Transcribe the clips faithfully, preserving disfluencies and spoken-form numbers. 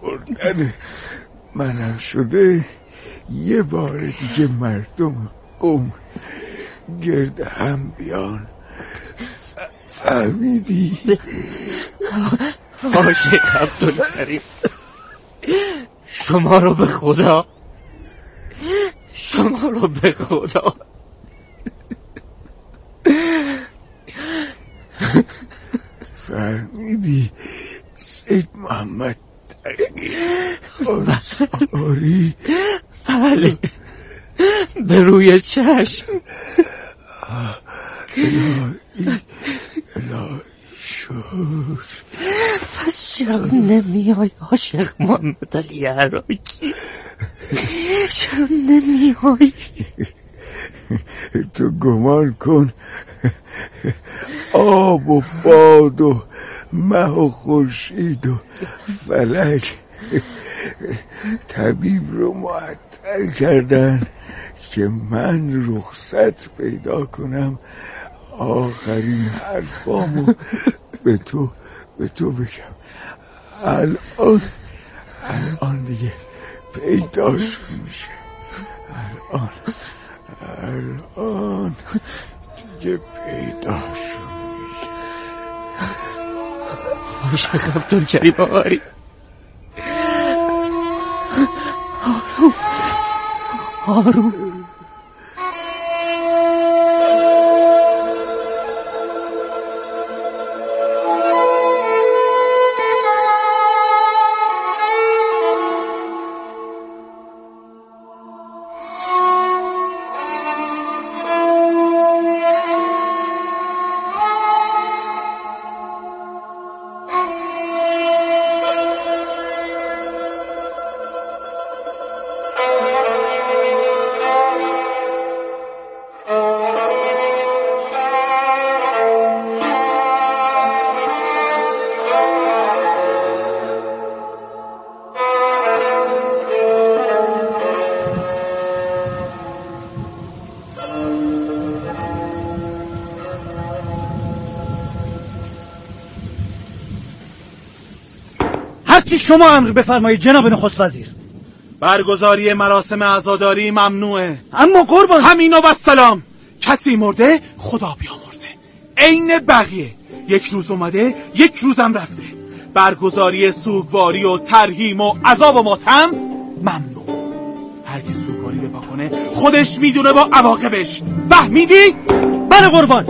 خوردن منم شده، یه بار دیگه مردم قوم گرد هم بیان. فهمیدی؟ عاشق عبدالکریم، شما رو به خدا، شما رو به خدا فهمیدی سید محمد تقی آری؟ بله، به روی چشم. الهی الهی شکر. پس چرا نمیای عاشق محمد علی عراقی؟ چرا نمیای؟ تو گمان کن آب و باد و مه و خورشید و فلک طبیب رو معطل کردن که من رخصت پیدا کنم آخرین حرفامو به تو به تو بگم. الان الان دیگه پیداش میشه. الان الان دیگه پیداش میشه. عاشق عبدالکریم آری. آروم آروم. هرچی شما امر بفرمایید جناب نخست وزیر. برگزاری مراسم عزاداری ممنوعه. اما قربان همین و بسلام. کسی مرده خدا بیامرزه. عین بقیه، یک روز اومده یک روزم رفته. برگزاری سوگواری و ترحیم و عذاب و ماتم ممنوع. هر کی سوگواری بپا کنه خودش میدونه با عواقبش. فهمیدی؟ بله قربان.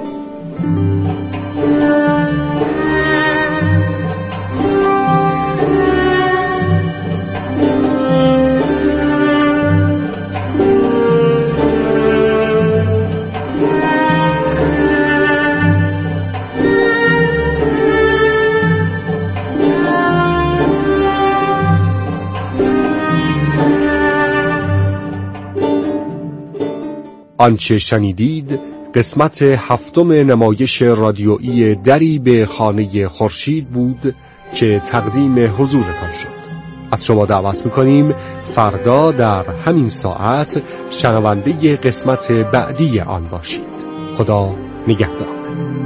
آنچه شنیدید قسمت هفتم نمایش رادیویی دری به خانه خورشید بود که تقدیم حضورتان شد. از شما دعوت می‌کنیم فردا در همین ساعت شنونده قسمت بعدی آن باشید. خدا نگهدار.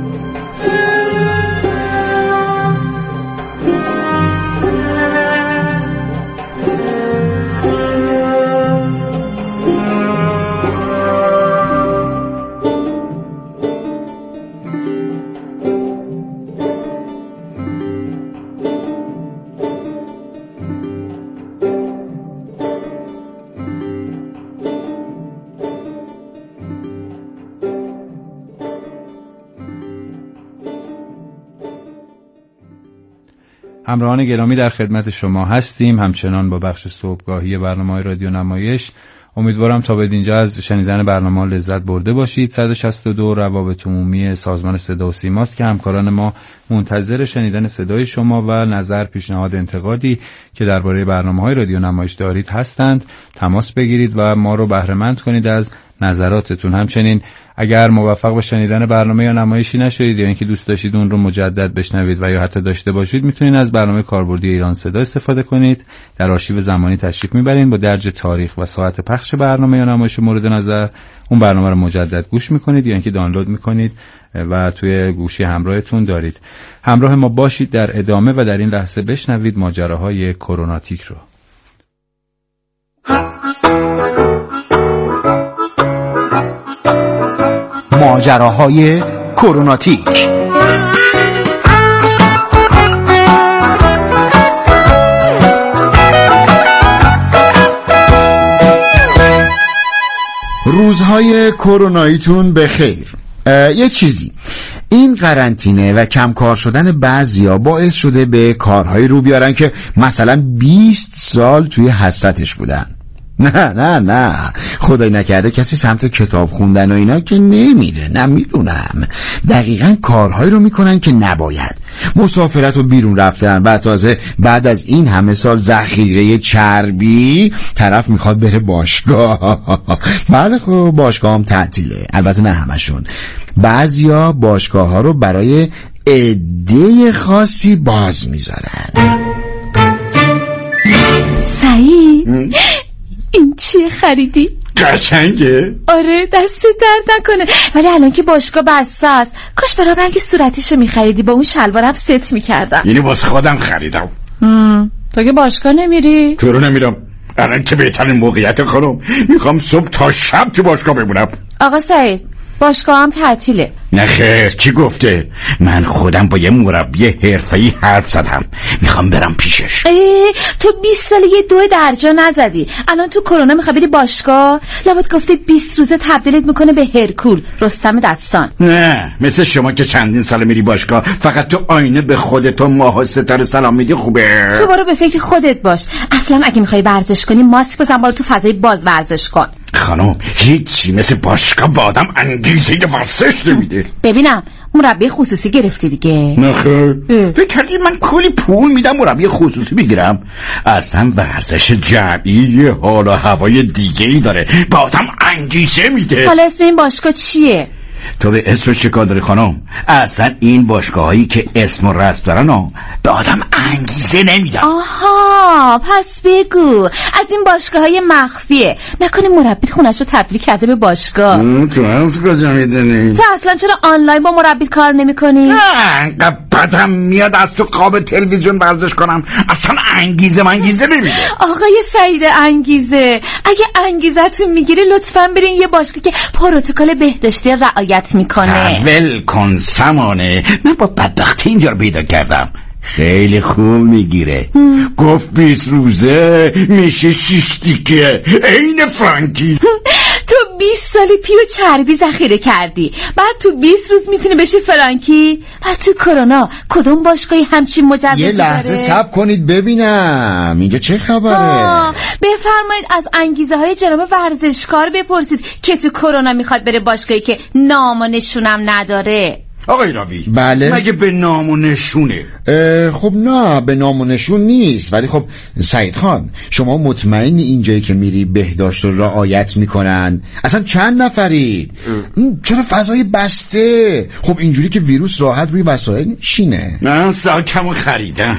همراهان گرامی در خدمت شما هستیم، همچنان با بخش صبحگاهی برنامه رادیو نمایش. امیدوارم تا به اینجا از شنیدن برنامه لذت برده باشید. صد و شصت و دو روابط عمومی سازمان صدا و سیماست که همکاران ما منتظر شنیدن صدای شما و نظر، پیشنهاد، انتقادی که درباره برنامه‌های رادیو نمایش دارید هستند. تماس بگیرید و ما رو بهره مند کنید از نظراتتون. همچنین اگر موفق به شنیدن برنامه یا نمایشی نشدید یا اینکه دوست داشتید اون رو مجدد بشنوید و یا حتی داشته باشید، میتونید از برنامه کاربردی ایران صدا استفاده کنید. در آرشیو زمانی تشریف میبرین، با درج تاریخ و ساعت پخش برنامه یا نمایش مورد نظر اون برنامه رو مجدد گوش میکنید یا اینکه دانلود میکنید و توی گوشی همراهتون دارید. همراه ما باشید در ادامه و در این لحظه بشنوید ماجراهای کروناتیک رو. ماجراهای کروناتیک. روزهای کروناییتون بخیر. یه چیزی، این قرنطینه و کم کار شدن بعضیا باعث شده به کارهای رو بیارن که مثلا بیست سال توی حسرتش بودن. نه نه نه خدای نکرده کسی سمت کتاب خوندن و اینا که نمیره، نه میدونم دقیقاً کارهایی رو میکنن که نباید. مسافرت و بیرون رفتن و تازه بعد از این همه سال ذخیره چربی طرف میخواد بره باشگاه. بله خب باشگاه هم تعطیله، البته نه همشون. بعضیا باشگاه ها رو برای عده خاصی باز میذارن. سعید این چیه خریدی؟ قشنگه؟ آره دست درد نکنه، ولی الان که باشگاه بسته است کاش برام رنگ صورتیشو میخریدی، با اون شلوارم ست میکردم. یعنی واسه خودم خریدم. تو که باشگاه نمیری؟ چرا نمیرم؟ الان که بهترین موقعیت خانم، میخوام صبح تا شب تو باشگاه بمونم. آقا سعید باشگاه هم تعطیله. نه خیر، کی گفته؟ من خودم با یه مربی حرفه‌ای حرف زدم، میخوام برم پیشش. ای تو بیست ساله یه دو درجا نزدی، الان تو کرونا میخوای بری باشگاه؟ لابد گفته بیست روزه تبدیلت میکنه به هرکول رستم دستان. نه مثل شما که چندین سال میری باشگاه فقط تو آینه به خودت و ماه و ستاره سلام میدی. خوبه تو برو به فکر خودت باش. اصلا اگه میخوای ورزش کنی ماسک بزن، برو تو فضای باز ورزش کن. خانم هیچی مثل باشگاه با آدم انگیزه ورزش نمیده. ببینم مربی خصوصی گرفتی دیگه؟ نه خیر، فکر کردی من کلی پول میدم مربی خصوصی بگیرم؟ اصلا ورزش جمعی یه حال و هوای دیگه ای داره، با آدم انگیزه میده. حالا اسم این باشگاه چیه؟ تو به اسمش چه کار داری خانم؟ اصلا این باشگاه هایی که اسم و رسم دارن ها به آدم انگیزه نمیدن. آها پس بگو از این باشگاه های مخفیه، نکنه مربی خونش رو تبدیل کرده به باشگاه. تو از کجا میدونی؟ تو اصلا چرا آنلاین با مربی کار نمی کنی؟ نه انقدر بدم میاد از تو قاب تلویزیون ورزش کنم، اصلا انگیزه من انگیزه نمیده. آقای سعید انگیزه، اگه انگیزتون میگیره لطفاً برین یه باشگاه که پروتکل بهداشتی رعایت میکنه. ول کن سمانه، من با بدبختی اینجا رو پیدا کردم. خیلی خوب میگیره. گفت بیست روزه میشه شیش تیکه عین فرانکی. تو بیست سالی پیو چربی ذخیره کردی، بعد تو بیست روز میتونی بشی فرانکی؟ بعد تو کرونا کدوم باشگاهی همچین مجوزی داره؟ یه لحظه صبر کنید ببینم اینجا چه خبره. بفرمایید از انگیزه های جناب ورزشکار بپرسید که تو کرونا میخواد بره باشگاهی که نام و نشونم نداره. آقای راوی بله مگه به نام و نشونه؟ خب نه به نام و نشون نیست، ولی خب سعید خان شما مطمئنی اینجایی که میری بهداشت رو رعایت میکنن؟ اصلا چند نفرید؟ چرا فضای بسته؟ خب اینجوری که ویروس راحت روی وسایل میشینه. نه ساکمو خریدم.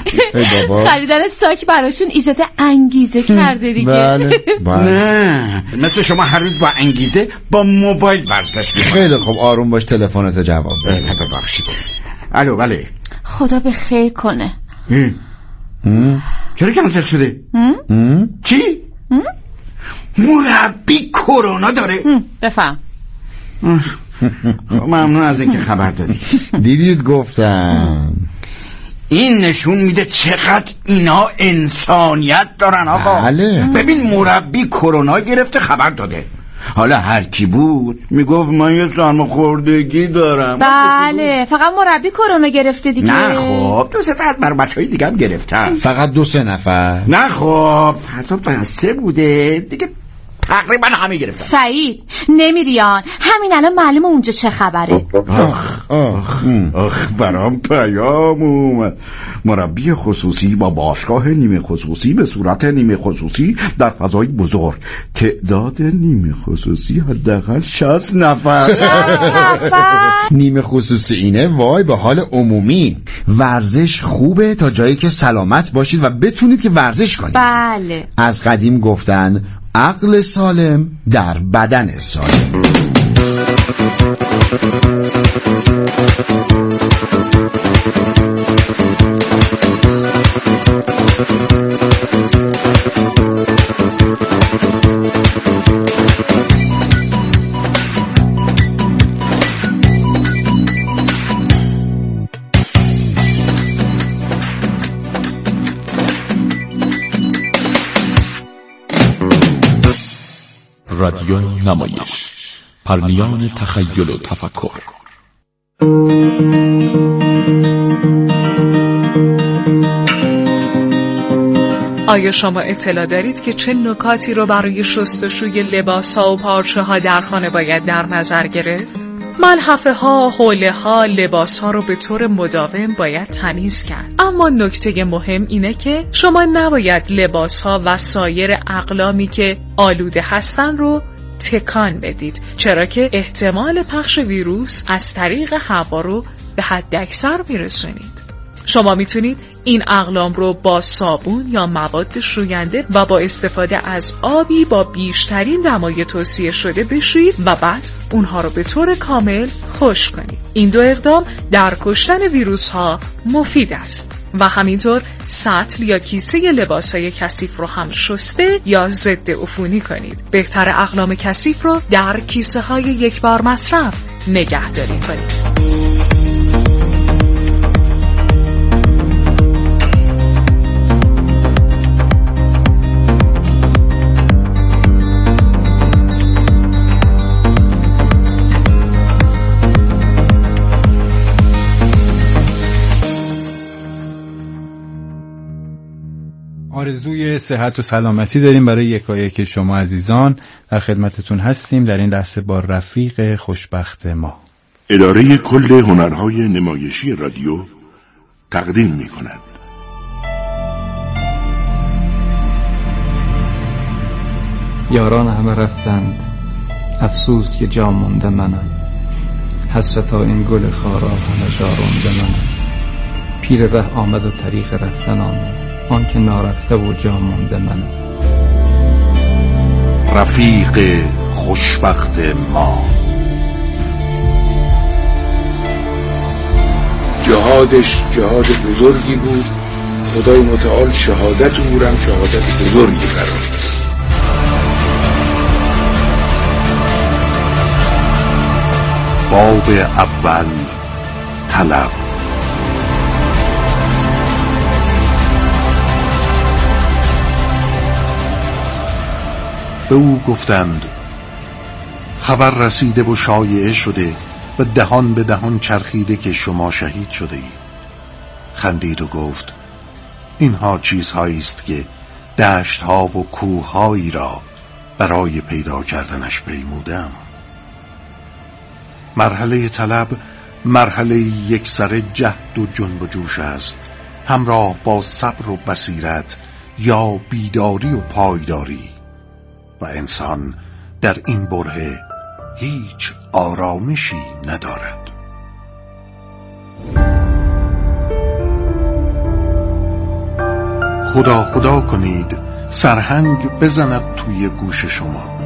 خریدن ساک براشون ایجاد انگیزه کرده دیگه. بله بله. نه مثل شما هر روز با انگیزه با موبایل ورزش میکنی. خیلی خب آروم باش، تلفنت جواب بده. ببخشید. الو بله. خدا به خیر کنه. چرا کنسل شده؟ چی؟ مربی کرونا داره؟ بفهم. ممنون از اینکه خبر دادی. دیدید گفتم. این نشون میده چقدر اینا انسانیت دارن آقا. بله. ببین مربی کرونا گرفته خبر داده، حالا هر کی بود میگفت من یه سرماخوردگی دارم. بله فقط مربی کرونا گرفته دیگه. نه خب دو سه تا از بر بچهای دیگه هم گرفتن. فقط دو سه نفر؟ نه خب حساب تا سه بوده دیگه، تقریبا همه گرفتن. سعید نمیریان، همین الان معلومه اونجا چه خبره. آخ آخ آخ برام پیام اومد. مربی خصوصی با باشگاه نیمه خصوصی به صورت نیمه خصوصی در فضای بزرگ. تعداد نیمه خصوصی حداقل شصت نفر. نیمه خصوصی اینه وای به حال عمومی. ورزش خوبه تا جایی که سلامت باشید و بتونید که ورزش کنید. بله. از قدیم گفتن عقل سالم در بدن سالم. رادیو نمایش، پرنیان تخیل و تفکر. آیا شما اطلاع دارید که چه نکاتی رو برای شستشوی لباس‌ها و پارچه‌ها در خانه باید در نظر گرفت؟ ملحفه ها، حوله ها، لباس ها رو به طور مداوم باید تمیز کرد. اما نکته مهم اینه که شما نباید لباس ها و سایر اقلامی که آلوده هستن رو تکان بدید، چرا که احتمال پخش ویروس از طریق هوا رو به حد اکثر میرسونید. شما میتونید این اقلام رو با صابون یا مواد شوینده و با استفاده از آبی با بیشترین دمای توصیه شده بشویید و بعد اونها رو به طور کامل خشک کنید. این دو اقدام در کشتن ویروس ها مفید است. و همینطور سطل یا کیسه لباسای کثیف رو هم شسته یا ضد عفونی کنید. بهتر اقلام کثیف رو در کیسه های یک بار مصرف نگهداری کنید. آرزوی صحت و سلامتی داریم برای یکایک شما عزیزان. در خدمتتون هستیم در این لحظه با رفیق خوشبخت ما. اداره کل هنرهای نمایشی رادیو تقدیم می کند. یاران همه رفتند، افسوس که جا مونده منم. حسرتا این گل خارا همه جا رونده منم. پیر ره آمد و طریق رفتن آمد، آن که نارفته و جا مونده منم. رفیق خوشبخت ما. جهادش جهاد بزرگی بود، خدای متعال شهادت او هم شهادت بزرگی قرار داد. باب اول، طلب. به او گفتند خبر رسیده و شایعه شده و دهان به دهان چرخیده که شما شهید شده اید. خندید و گفت اینها چیزهایی است که دشتها و کوههایی را برای پیدا کردنش پیمودم. مرحله طلب مرحله یک سر جهد و جنب و جوش است، همراه با صبر و بصیرت یا بیداری و پایداری، و انسان در این برهه هیچ آرامشی ندارد. خدا خدا کنید سرهنگ بزند توی گوش شما.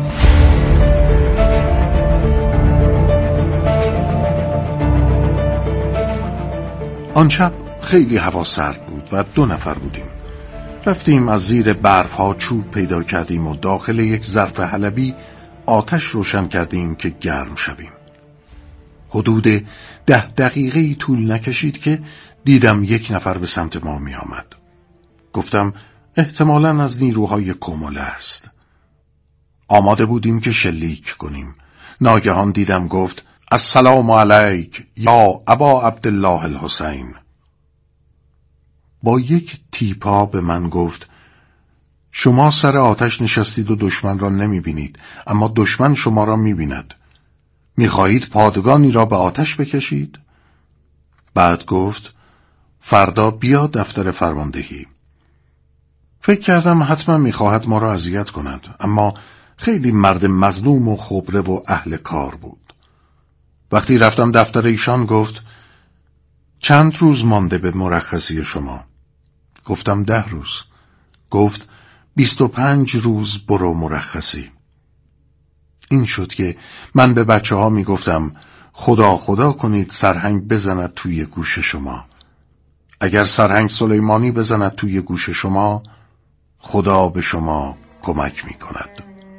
آن شب خیلی هوا سرد بود و دو نفر بودیم. رفتیم از زیر برف ها چوب پیدا کردیم و داخل یک ظرف حلبی آتش روشن کردیم که گرم شویم. حدود ده دقیقه طول نکشید که دیدم یک نفر به سمت ما می آمد. گفتم احتمالاً از نیروهای کومله است. آماده بودیم که شلیک کنیم. ناگهان دیدم گفت السلام علیک یا ابا عبدالله الحسین. با یک تیپا به من گفت شما سر آتش نشستید و دشمن را نمی بینید، اما دشمن شما را می بیند. می خواهید پادگانی را به آتش بکشید؟ بعد گفت فردا بیا دفتر فرماندهی. فکر کردم حتما می خواهد ما را اذیت کند، اما خیلی مرد مظلوم و خبره و اهل کار بود. وقتی رفتم دفتر ایشان گفت چند روز مانده به مرخصی شما؟ گفتم ده روز. گفت بیست و پنج روز برو مرخصی. این شد که من به بچه ها می گفتم خدا خدا کنید سرهنگ بزند توی گوش شما. اگر سرهنگ سلیمانی بزند توی گوش شما، خدا به شما کمک می کند.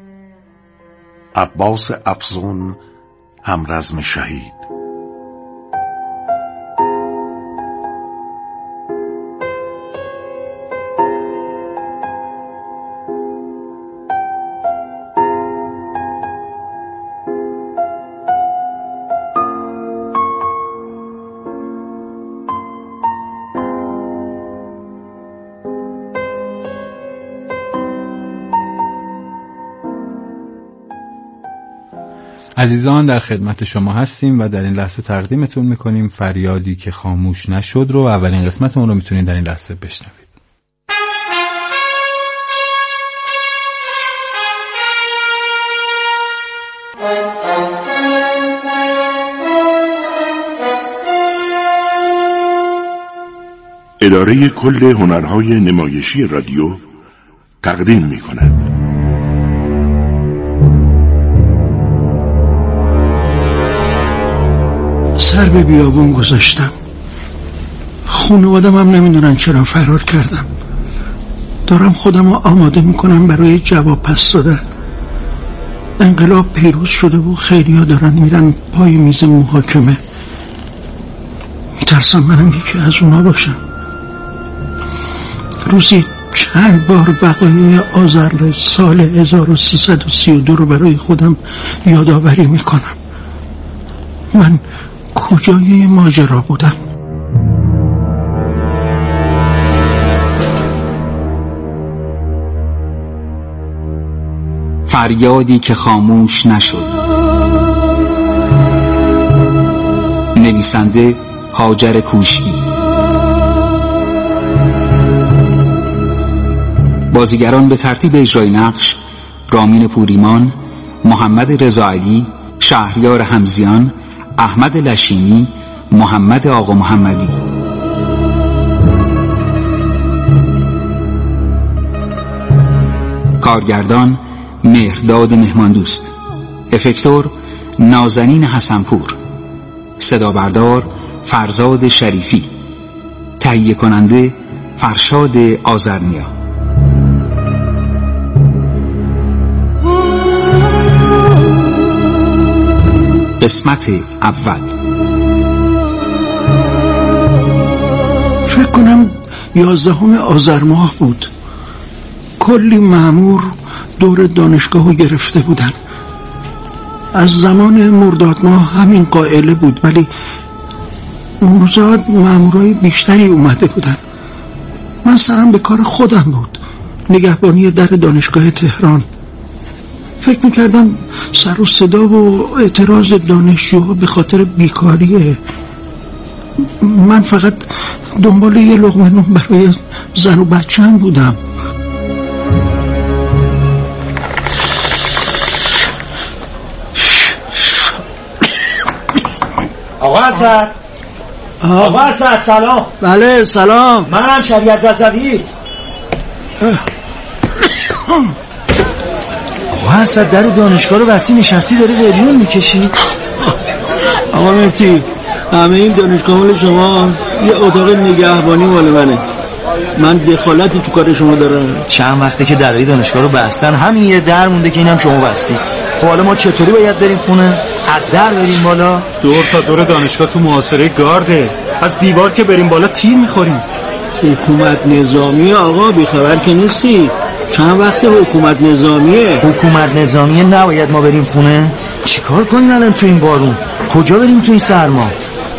عباس افزون، همرزم شهید. عزیزان در خدمت شما هستیم و در این لحظه تقدیمتون میکنیم فریادی که خاموش نشد رو. اولین قسمت اون رو میتونید در این لحظه بشنوید. اداره کل هنرهای نمایشی رادیو تقدیم میکند. سر به بیابون گذاشتم. خانوادم هم نمیدونن چرا فرار کردم. دارم خودم رو آماده میکنم برای جواب پس دادن. انقلاب پیروز شده و خیلی ها دارن میرن پای میز محاکمه. میترسم منم یکی از اونا باشم. روزی چند بار بقایای آذر سال هزار و سیصد و سی و دو رو برای خودم یادآوری میکنم. من کجای ماجرا بودم؟ فریادی که خاموش نشد. نویسنده هاجر کوشکی. بازیگران به ترتیب اجرای نقش: رامین پوریمان، محمد رضاعلی، شهریار حمزیان، احمد لشینی، محمد آقا محمدی. کارگردان مهرداد مهماندوست. افکتور نازنین حسنپور. صدا بردار فرزاد شریفی. تهیه کننده فرشاد آذرنیا. قسمت اول. فکر کنم یازدهم آذر ماه بود. کلی مأمور دور دانشگاهو گرفته بودن. از زمان مرداد ماه همین قائله بود، ولی اون روزا مأمورای بیشتری اومده بودن. من سرم به کار خودم بود، نگهبانی در دانشگاه تهران. فکر میکردم سر و صدا و اعتراض دانشجوها به خاطر بیکاریه. من فقط دنبال یه لقمه نون برای زن و بچه‌ام بودم. آقا اسد، آقا اسد سلام. بله سلام. منم شریعت رضوی. آقا اسد در دانشگاه رو بستی نشستی داری قلیون میکشی؟ آقا مهدی، همه این دانشگاه مال شما، یه اتاق نگهبانی مال منه. من دخالتی تو کار شما دارم. چند وقته که درای دانشگاه رو بستن، همین یه در مونده که اینم شما بستی. خب حالا ما چطوری باید بریم خونه؟ از در بریم بالا؟ دور تا دور دانشگاه تو محاصره گارده. از دیوار که بریم بالا تیر میخوریم. حکومت نظامیه آقا، بیخبر که نیستی. چند وقت حکومت نظامیه. حکومت نظامیه نباید ما بریم خونه؟ چیکار کنیم الان تو این بارون؟ کجا بریم تو این سرما؟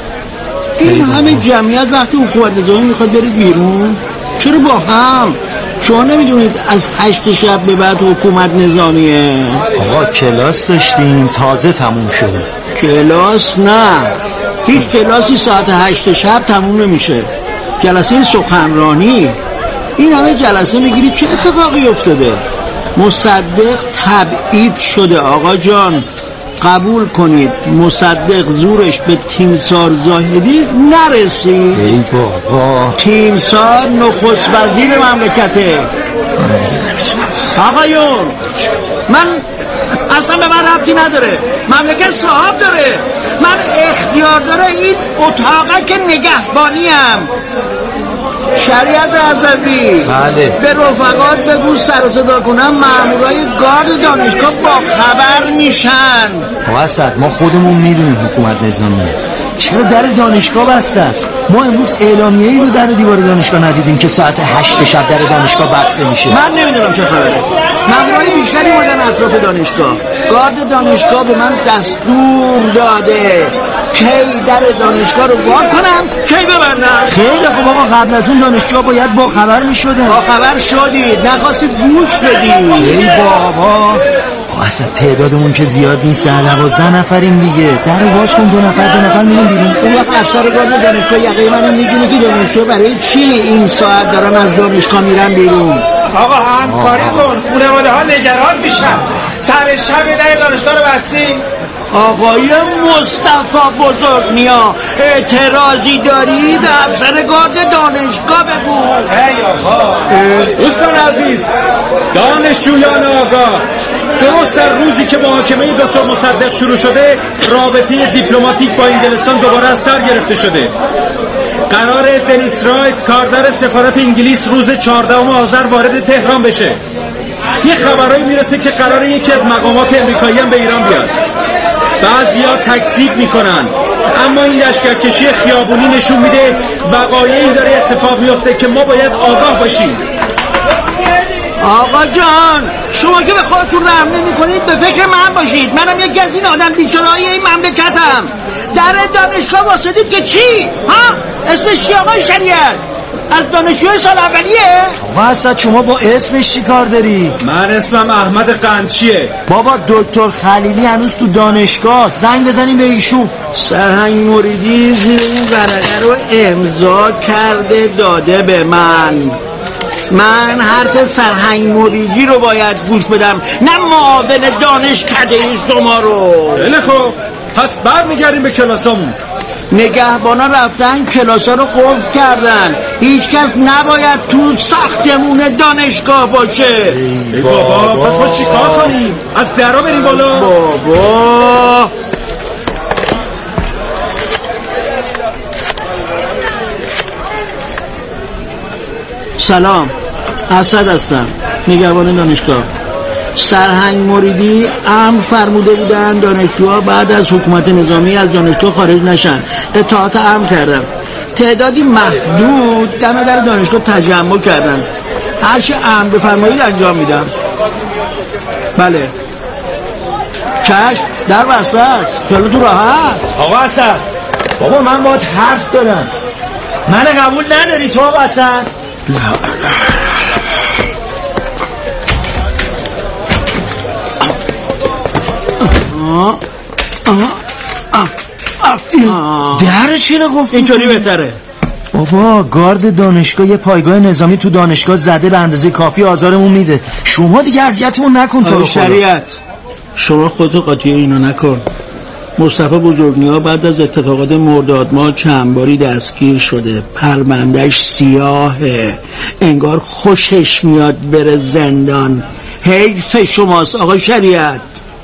این همه جمعیت وقتی حکومت نظامی میخواد بره بیرون، چرا با هم؟ شما نمیدونید از هشت شب به بعد حکومت نظامیه؟ آقا کلاس داشتیم تازه تموم شد. کلاس نه، هیچ کلاسی ساعت هشت شب تموم نمیشه. جلسه سخنرانی، این همه جلسه میگیری چه اتفاقی افتاده؟ مصدق تبعید شده آقا جان. قبول کنید مصدق زورش به تیمسار زاهدی نرسید. ای بابا، تیمسار نخست وزیر مملکته. آقایون من اصلا به من ربطی نداره، مملکت صاحب داره، من اختیار داره این اتاقه که نگهبانیم. شریعت عزوی بله. به رفقات بگو سر و صدا کنم مامورای گارد دانشگاه با خبر میشن. واسط ما خودمون میدونیم حکومت نظامیه، چرا در دانشگاه بسته است؟ ما امروز اعلامیه‌ای رو در دیوار دانشگاه ندیدیم که ساعت هشت شب در دانشگاه بسته میشه. من نمیدونم چه خبره. مامورای بیشتری بودن اطراف دانشگاه. گارد دانشگاه به من دستور داده کی در دانشگاه رو وا کنم کی ببندم. خیلی خب آقا، قبل از اون دانشجوها باید با خبر میشدن. با خبر شدید، نخواستید گوش بدید. ای بابا، اصلا تعدادمون که زیاد نیست، در دوازده نفریم دیگه. در باز کن، دو نفر دو نفر میریم بیرون. اون وقت افسر گارد دانشگاه یقه منو میگیره که دانشجو برای چی این ساعت دارن از دانشگاه میرن بیرون. آقا همکاری کن، خانواده ها نگران میشن. سر شب در دانشگاه رو بستیم. آقای مصطفی بزرگنیا اعتراضی داری به افسر گارد دانشگاه بگو. ای آقا دوستان عزیز، دانشجویان آگاه، درست در روزی که محاکمه دکتر مصدق شروع شده، رابطه دیپلماتیک با انگلستان دوباره از سر گرفته شده. قرار دنیس رایت کارگر سفارت انگلیس روز چهاردهم آذر وارد تهران بشه. یه خبرایی میرسه که قرار یکی از مقامات امریکایی هم به ایران بیاد. بعضیا تکذیب میکنن، اما این لشکرکشی خیابونی نشون میده وقایعی داره اتفاق میفته که ما باید آگاه باشیم. آقا جان شما که به خودتون رحم نمی کنید به فکر من باشید. منم یکی از این آدم بیچاره‌های این مملکتم. در دانشگاه واسدید که چی؟ ها؟ اسمش چی آقای شریعت؟ از دانشجوی سال اولیه؟ آقا اصلا شما با اسمش چی کار داری؟ من اسمم احمد قندچیه. بابا دکتر خلیلی هنوز تو دانشگاه، زنگ بزنیم به ایشون. سرهنگ مریدی زیر این ورقه رو امضا کرده داده به من. من حرف سرهنگ مریدی رو باید گوش بدم، نه معاون دانشکده شما رو. خیلی خوب، پس بعد میگردیم به کلاسامون. نگهبانا رفتن کلاسا رو قفل کردن، هیچ کس نباید تو ساختمون دانشگاه باشه. ای بابا, بابا. پس ما چی کار کنیم؟ از درا بریم بالا؟ بابا سلام، اسد هستم، نگهبان دانشگاه. سرهنگ مریدی امر فرموده بودن دانشجوها بعد از حکومت نظامی از دانشگاه خارج نشن. اطاعت امر کردم. تعدادی محدود دم در دانشگاه تجمع کردن. هرچی امر بفرمایید انجام میدم. بله چشم، در بسته است، خیالتون راحت. آقا حسن بابا من باید حرف دارم. من قبول نداری تو آقا حسن؟ لا لا درش اینو گفت اینطوری بهتره. بابا گارد دانشگاه یه پایگاه نظامی تو دانشگاه زده، به اندازه کافی آزارمون میده. شما دیگه اذیتمون نکن تو رو خدا. شریعت شما خودتو قاطی اینو نکن. مصطفی بزرگنیا بعد از اتفاقات مرداد ماه چند باری دستگیر شده، پروندهش سیاهه، انگار خوشش میاد بره زندان. حیف شماست آقا شریعت.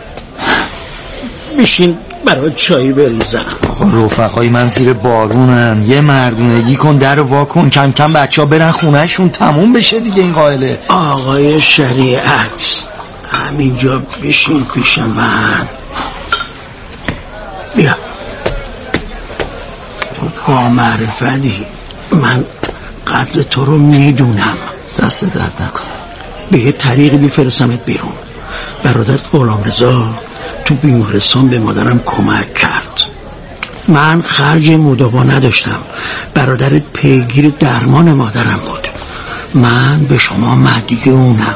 میشین برای چایی بریزم. آقا رفقای من زیر بارونن، یه مردونگی کن، در وا کن، کم کم بچه ها برن خونه شون، تموم بشه دیگه این قائله. آقای شریعت همینجا بشین پیش من. بیا تو با معرفتی، من قدر تو رو میدونم. دست درد نکن. به یه طریقی میفرستمت بیرون. برادرت غلامرضا تو بیمارستان به مادرم کمک کرد. من خرج مداوا نداشتم، برادرت پیگیر درمان مادرم بود. من به شما مدیونم.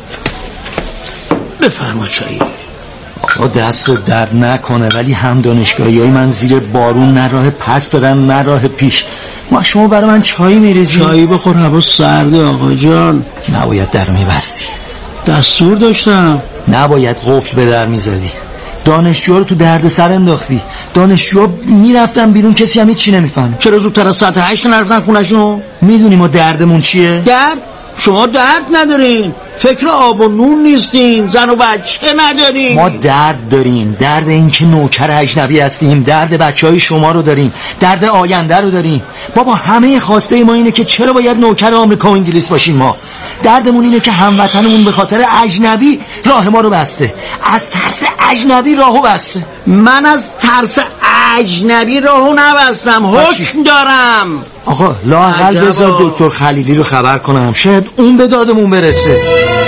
بفرما چایی. آقا دست درد نکنه، ولی هم دانشگاهی های من زیر بارون نه راه پس دارن نه راه پیش. ما شما برای من چایی میریزی؟ چایی بخور، هوا سرده آقا جان. نباید در میبستی. دستور داشتم. نباید قفل به در میزدی. دانشجوها رو تو درد سر انداختی. دانشجوها میرفتن بیرون، کسی هم چی نمیفهمه. چرا زودتر از ساعت هشت نرفتن خونشون؟ میدونی ما دردمون چیه؟ درد؟ شما درد ندارین، فکر آب و نون نیستین، زن و بچه ندارین. ما درد داریم، درد این که نوکر اجنبی هستیم، درد بچه های شما رو داریم، درد آینده رو داریم. بابا همه خواسته ما اینه که چرا باید نوکر آمریکا و انگلیس باشیم. ما دردمون اینه که هموطنمون به خاطر اجنبی راه ما رو بسته، از ترس اجنبی راهو بسته. من از ترس اجنبی راهو نبستم، حکم دارم. آقا لااقل بذار دکتر خلیلی رو خبر کنم، شاید اون به دادمون برسه.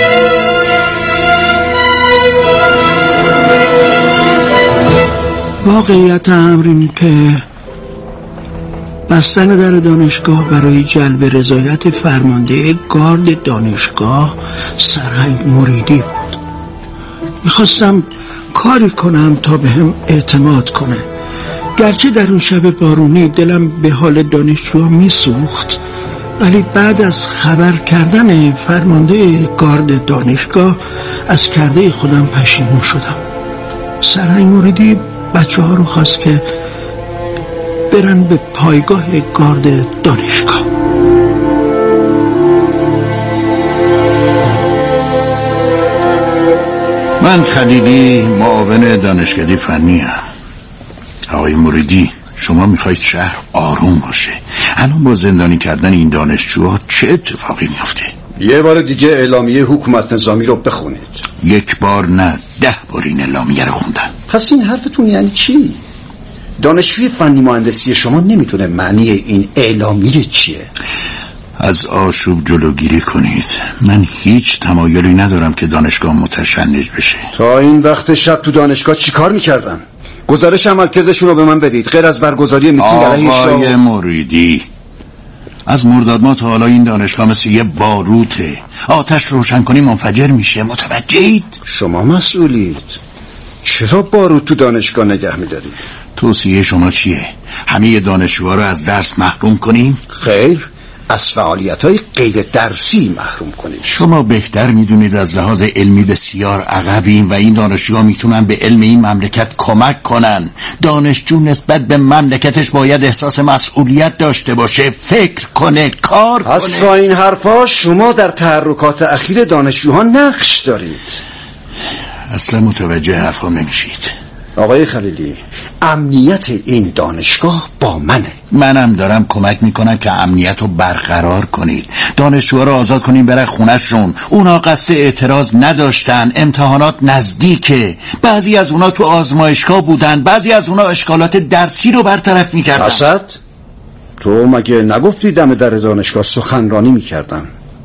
واقعیت امر این که بستن در دانشگاه برای جلب رضایت فرمانده گارد دانشگاه سرهنگ مریدی بود. میخواستم کاری کنم تا به هم اعتماد کنه. گرچه در اون شب بارونی دلم به حال دانشجوها میسوخت، ولی بعد از خبر کردن فرمانده گارد دانشگاه از کرده خودم پشیمون شدم. سرهنگ مریدی بچه ها رو خواست که برن به پایگاه گارد دانشگاه. من خلیلی، معاون دانشکده فنی ام. آقای مریدی، شما میخواید شهر آروم باشه. الان با زندانی کردن این دانشجوها چه اتفاقی میفته؟ یه بار دیگه اعلامیه حکومت نظامی رو بخونید. یک بار نه، ده بار این اعلامیه رو خوندم. پس این حرفتون یعنی چی؟ دانشجوی فنی مهندسی شما نمیتونه معنی این اعلامیه چیه؟ از آشوب جلوگیری کنید. من هیچ تمایلی ندارم که دانشگاه متشنج بشه. تا این وقت شب تو دانشگاه چی کار میکردن؟ گزارش عملکردشون رو به من بدید، غیر از برگزاری میتینگ علیه شاه. آقای مریدی، از مرداد ما تا حالا این دانشگاه مثل یه باروته. آتش روشن کنی منفجر میشه، متوجهید؟ شما مسئولید. چرا باروت تو دانشگاه نگه میدارید؟ توصیه شما چیه؟ همه دانشجوها رو از درس محروم کنیم؟ خیر، از فعالیت‌های غیر درسی محروم کنید. شما بهتر میدونید از لحاظ علمی بسیار عقبیم و این دانشجوها میتونن به علم این مملکت کمک کنن. دانشجو نسبت به مملکتش باید احساس مسئولیت داشته باشه، فکر کنه، کار کنه. از با این حرفا شما در تحرکات اخیر دانشجوها نقش دارید. اصلا متوجه حرفا نمیشید. آقای خلیلی، امنیت این دانشگاه با منه. منم دارم کمک میکنم که امنیت رو برقرار کنید. دانشجوها رو آزاد کنیم برای خونه‌شون. اونا قصد اعتراض نداشتن، امتحانات نزدیکه. بعضی از اونا تو آزمایشگاه بودن، بعضی از اونا اشکالات درسی رو برطرف میکردن. اسد، تو مگه نگفتی دم در دانشگاه سخنرانی میکردن؟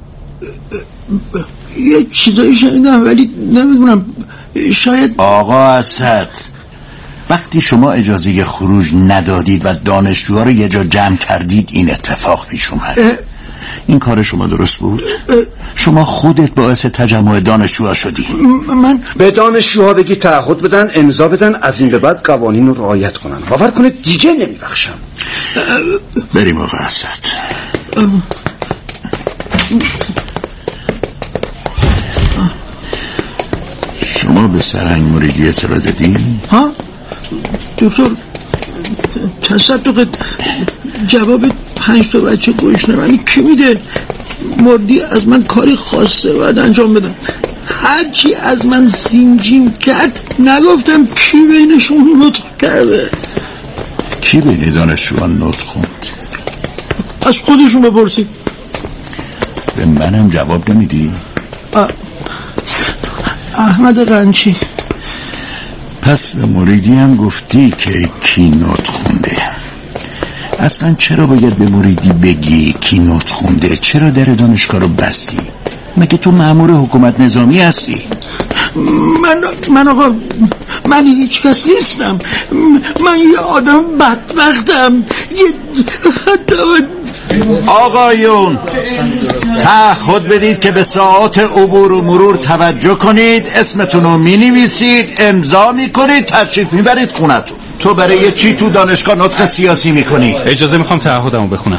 یه چیزایی شنیدم ولی نمیدونم، شاید. آقا اسد، وقتی شما اجازه خروج ندادید و دانشجوها رو یه جا جمع کردید این اتفاق پیش اومد. این کار شما درست بود؟ شما خودت باعث تجمع دانشجوها شدی. من به دانشجوها بگی تعهد بدن، امضا بدن، از این به بعد قوانین رو رعایت کنن. باور کنید دیگه نمیبخشم. بریم آقا اسد. شما به سرهنگ مریدی اطلاع دادی؟ ها؟ دکتر تصدق جواب پنج تا بچه گوشنه منی کی میده؟ مردی از من کاری خاصه باید انجام بدم. هرچی از من زینجین کرد نگفتم کی بینشون نطق کرده. کی بین دانشجوان نطق خوند؟ از خودشون بپرسید. به منم جواب نمیدی؟ احمد قنچی. پس به مریدی هم گفتی که کی نطق خونده. اصلا چرا باید به مریدی بگی کی نطق خونده؟ چرا در دانشگاه رو بستی؟ مگه تو مأمور حکومت نظامی هستی؟ من من آقا من هیچ کس نیستم. من یه آدم بدبختم. یه آقایون تعهد بدید که به ساعات عبور و مرور توجه کنید، اسمتون رو می نویسید، امضا می کنید، تشریف می برید خونتون. تو برای چی تو دانشگاه نطق سیاسی می کنی؟ اجازه میخوام تعهدمو بخونم.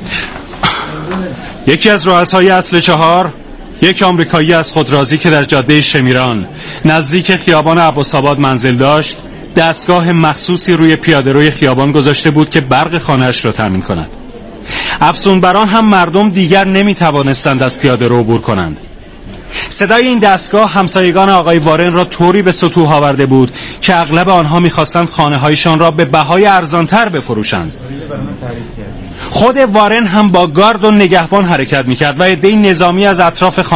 یکی از رؤسای اصل چهار، یک آمریکایی از خودرازی که در جاده شمیران نزدیک خیابان عباس‌آباد منزل داشت، دستگاه مخصوصی روی پیاده‌روی خیابان گذاشته بود که برق خانه‌اش را تامین کند. افسونبران هم مردم دیگر نمی‌توانستند از پیاده‌رو عبور کنند. صدای این دستگاه همسایگان آقای وارن را طوری به سطوح آورده بود که اغلب آنها می‌خواستند خانه‌هایشان را به بهای ارزانتر بفروشند. خود وارن هم با گارد و نگهبان حرکت می‌کرد و عده‌ای نظامی از اطراف